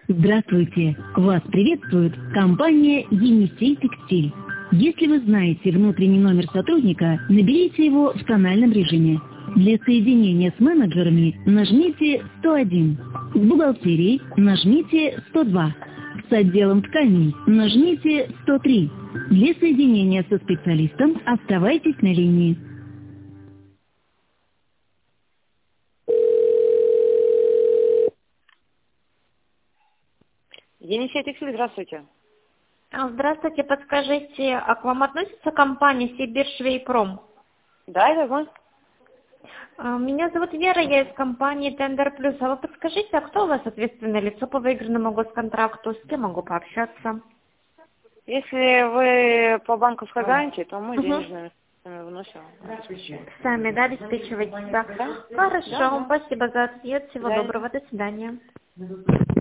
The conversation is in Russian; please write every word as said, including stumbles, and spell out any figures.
Здравствуйте! Вас приветствует компания «Енисей Текстиль». Если вы знаете внутренний номер сотрудника, наберите его в тональном режиме. Для соединения с менеджерами нажмите сто один. С бухгалтерией нажмите сто два. С отделом тканей нажмите сто три. Для соединения со специалистом оставайтесь на линии. Енисей Текстиль, здравствуйте. А, Здравствуйте, подскажите, а к вам относится компания Сибиршвейпром? Да, это вы? А, Меня зовут Вера, я из компании Тендер Плюс. А вы подскажите, а кто у вас ответственное лицо по выигранному госконтракту? С кем могу пообщаться? Если вы по банковской гарантии, то мы Угу. денежными средствами вносим. Сами, да, обеспечиваете? Да. Да? Хорошо, Да, да. спасибо за ответ. Всего Да. доброго, до свидания.